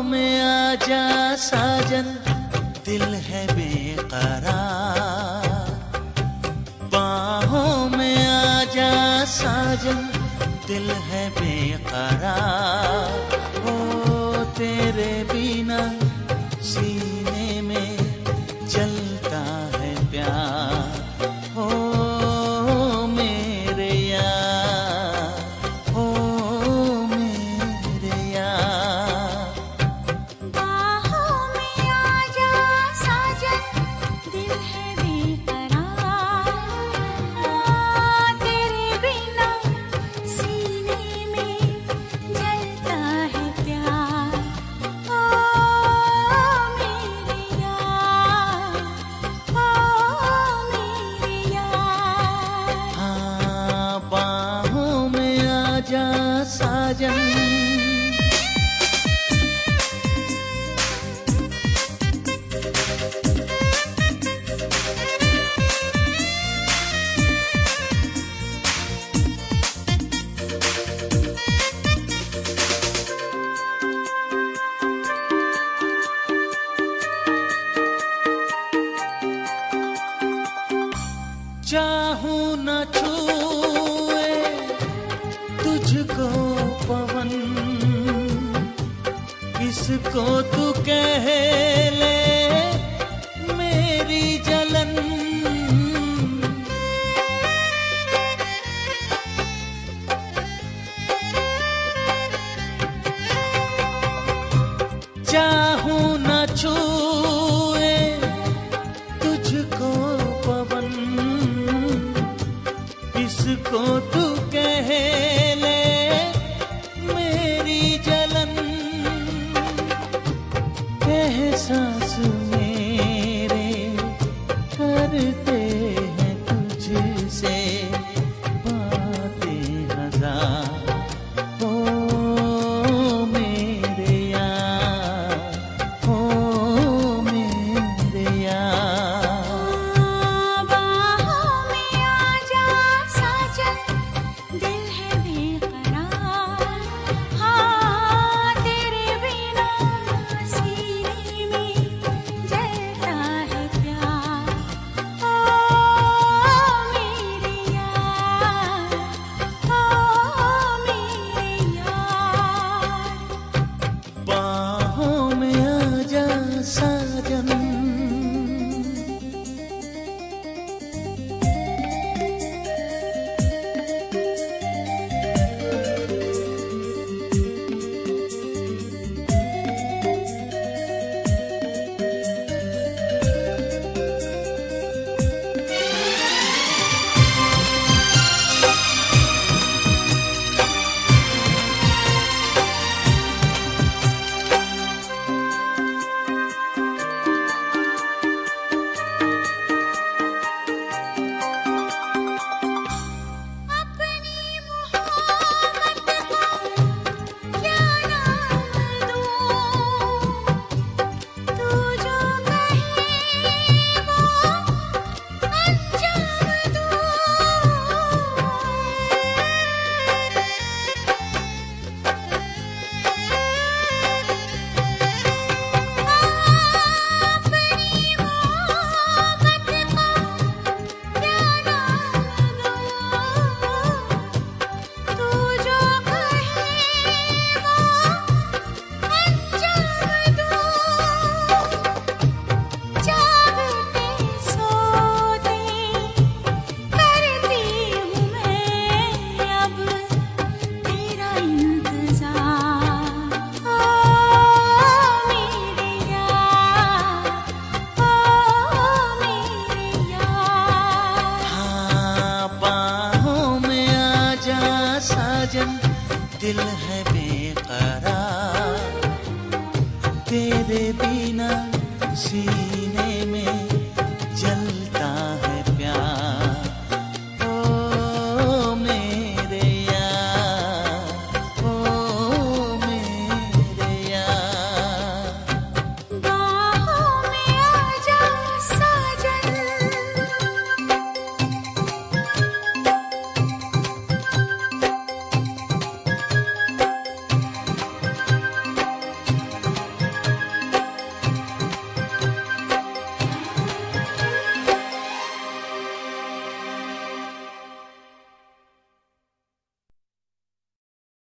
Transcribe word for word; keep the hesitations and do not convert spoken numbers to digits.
में आजा साजन, दिल है बेकरार। बाहों में आजा साजन, दिल है बेकरार। ओ तेरे बिना सीने में जलता है प्यार। ओ मेरे यार, ओ मेरे यार। बाहों में आजा साजन, दिल है बेकरार। तेरे बिना सीने में जलता है प्यार। ओ मेरे यार, ओ मेरे यार। हाँ, बाहों में आजा साजन। चाहूं न छूए तुझको पवन, किसको तू कह ले मेरी जलन। चाहूं न छूए तुझको पवन, किसको तू कह ले मेरी जलन। एहसास मेरे करते हैं तुझसे बातें हजार। ओ मेरे यार, ओ मेरे यार। बाहों में आजा साजन, दिल है बेकरार। हाँ, तेरे बिना सीने में जलता है प्यार। ओ मेरे यार, ओ मेरे यार। बाहों में आजा साजन। अपनी मोहब्बत को क्या नाम दूं? तू जो कहे वो अंजाम दूं। अपनी मोहब्बत को क्या नाम दूं? तू जो कहे वो अंजाम दूं। जागते सोते करती हूँ मैं अब तेरा इंतजार। ओ मेरे यार, ओ मेरे यार। हाँ, बाहों में आजा साजन, दिल है